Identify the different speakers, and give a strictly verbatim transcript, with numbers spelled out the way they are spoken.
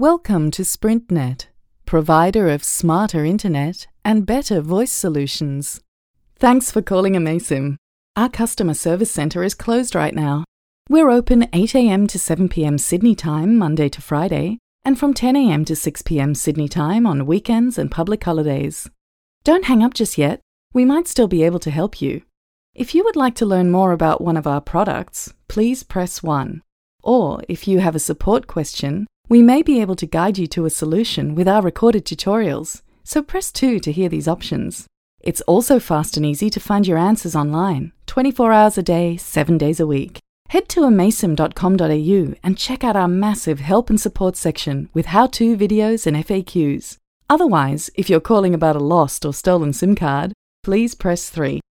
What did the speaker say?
Speaker 1: Welcome to SprintNet, provider of smarter internet and better voice solutions. Thanks for calling Amaysim. Our customer service centre is closed right now. We're open eight a m to seven p m Sydney time, Monday to Friday, and from ten a m to six p m Sydney time on weekends and public holidays. Don't hang up just yet. We might still be able to help you. If you would like to learn more about one of our products, please press one. Or if you have a support question, we may be able to guide you to a solution with our recorded tutorials, so press two to hear these options. It's also fast and easy to find your answers online, twenty-four hours a day, seven days a week. Head to amaysim dot com dot a u and check out our massive help and support section with how-to videos and F A Qs. Otherwise, if you're calling about a lost or stolen SIM card, please press three.